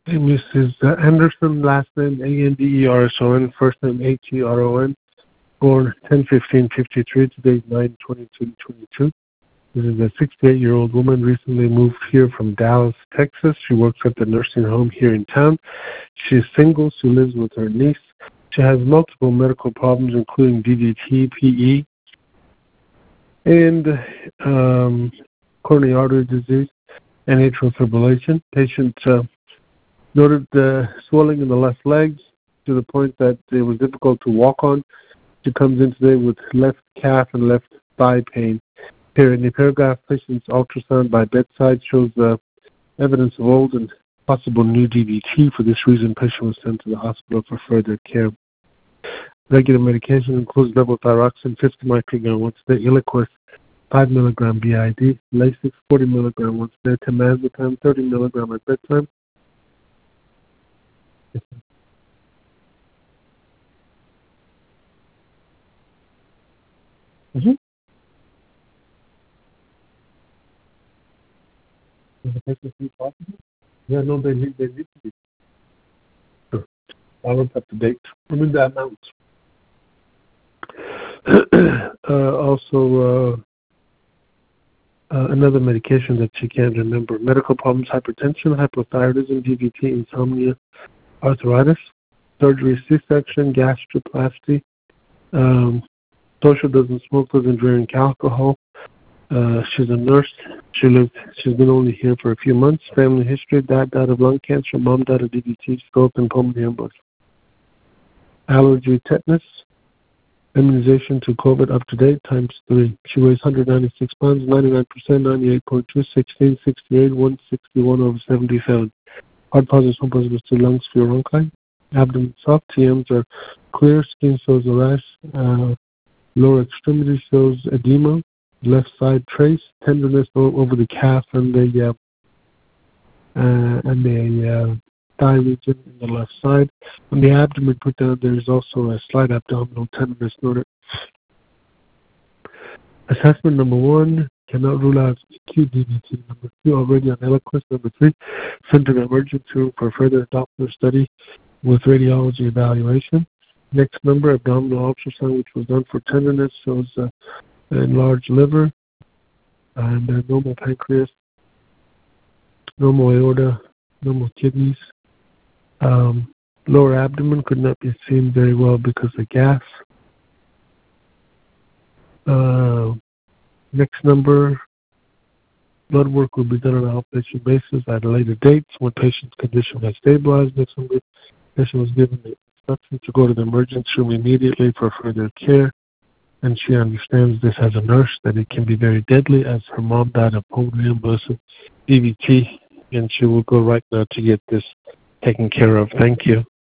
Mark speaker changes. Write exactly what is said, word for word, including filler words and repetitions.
Speaker 1: Hey, Missus Anderson, last name A N D E R S O N, first name A T R O N, born ten fifteen fifty-three, today nine twenty-two twenty-two. This is a sixty-eight-year-old woman, recently moved here from Dallas, Texas. She works at the nursing home here in town. She's single. She lives with her niece. She has multiple medical problems, including D V T, P E, and um, coronary artery disease and atrial fibrillation. Patient uh, noted the swelling in the left legs to the point that it was difficult to walk on. She comes in today with left calf and left thigh pain. Here in the paragraph, patient's ultrasound by bedside shows the evidence of old and possible new D V T. For this reason, patient was sent to the hospital for further care. Regular medication includes levothyroxine fifty microgram once a day, Eliquis five milligram B I D, Lasix forty milligram once a day, temazepam thirty milligram at bedtime. Mm-hmm. Is the patient still possible? Yeah, no, they need, they need to be. Sure. I was up to date. Remember the amount. uh, also, uh, uh, another medication that she can't remember. Medical problems, hypertension, hypothyroidism, D V T, insomnia, arthritis, surgery, C-section, gastroplasty. Um, social, doesn't smoke, doesn't drink alcohol. Uh, she's a nurse. She lived. She's been only here for a few months. Family history: dad died of lung cancer, mom died of D V T, stroke, and pulmonary embolism. Allergy, tetanus. Immunization to COVID up to date times three. She weighs one hundred ninety-six pounds, ninety-nine percent, ninety-eight point two, sixteen, sixty-eight, one sixty-one over seventy-seven. Heart positives, home positives to lungs, furunci. Abdomen soft. T Ms are clear. Skin shows a rash. Uh, lower extremity shows edema. Left side trace. Tenderness over the calf and the uh, uh, and the uh, thigh region in the left side. On the abdomen put down, there is also a slight abdominal tenderness noted. Assessment number one, cannot rule out acute D V T. Number two, already on Eliquis. Number three, sent to the emergency room for further Doppler study with radiology evaluation. Next number, abdominal ultrasound, which was done for tenderness, shows uh, enlarged liver and uh, normal pancreas, normal aorta, normal kidneys. Um, lower abdomen could not be seen very well because of gas. Uh, next number, blood work will be done on an outpatient basis at a later date when patient's condition has stabilized. Next number, patient was given the instruction to go to the emergency room immediately for further care, and she understands this as a nurse that it can be very deadly as her mom died of pulmonary embolism, D V T, and she will go right now to get this taken care of. Thank you.